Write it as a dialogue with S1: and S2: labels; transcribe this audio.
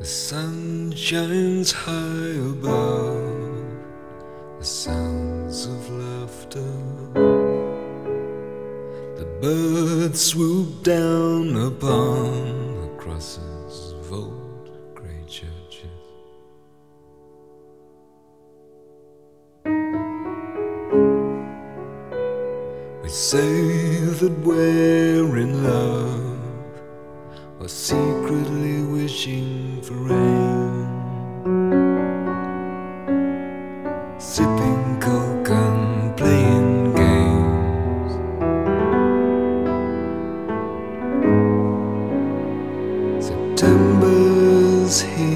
S1: The sun shines high above, the sounds of laughter. The birds swoop down upon the crosses, vault grey churches. We say that we're in love, or secretly wishing for rain, sipping coke and playing games. September's here.